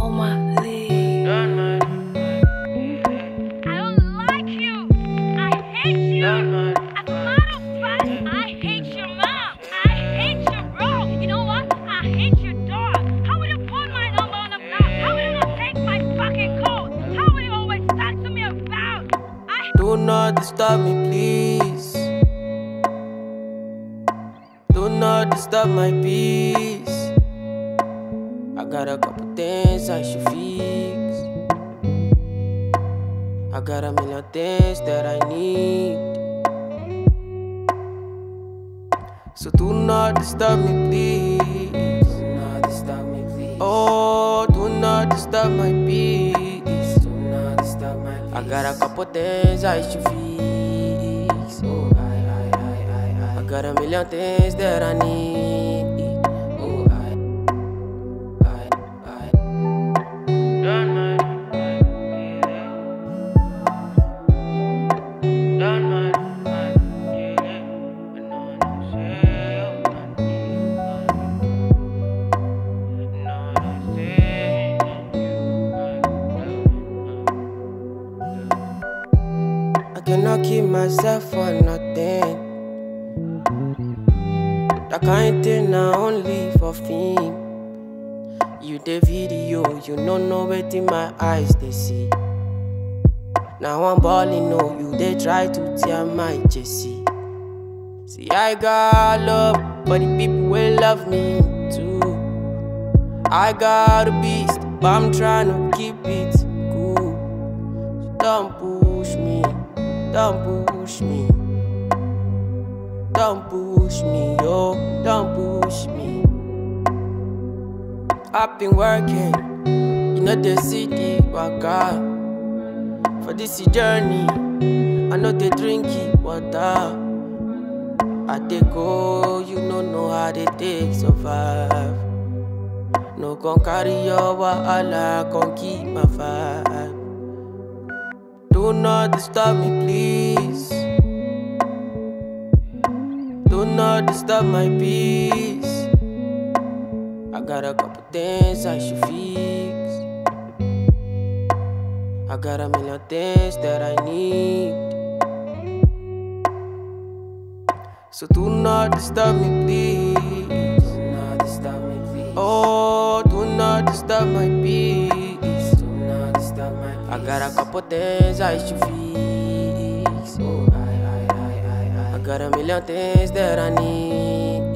on my league. I don't like you. I hate you. As a matter of fact, I hate your mom. I hate your bro. You know what? I hate your dog. How would you put my number on the map? How would you not take my fucking code? How would you always talk to me about? Do not disturb me, please. Do not disturb my peace. I got a couple things I should fix. I got a million things that I need. So do not disturb me, please. Do not disturb me, please. Oh, do not disturb my peace. Do not disturb my peace. I got a couple things I should fix. Oh, I got a million things that I need. Oh, I cannot keep myself for nothing. That kind thing na only for fame. You the video, you don't know wetin my eyes they see. Now I'm balling, no, you they try to tear my jersey. See, I got love for the people will love me too. I got a beast, but I'm trying to keep it cool. So don't push me, don't push me. Don't push me, yo, don't push me. I've been working, you know the city waka. For this journey, I know they drink it water. I take go, you know how they take survive. No gon' carry your wahala, gon' keep my vibe. Do not disturb me, please. Do not disturb my peace. I got a couple things I should fix. I got a million things that I need. So do not disturb me, please. Do not disturb me, please. Oh, do not disturb my peace. Do not disturb my peace. I got a couple things I should fix. Oh, I got a million things that I need.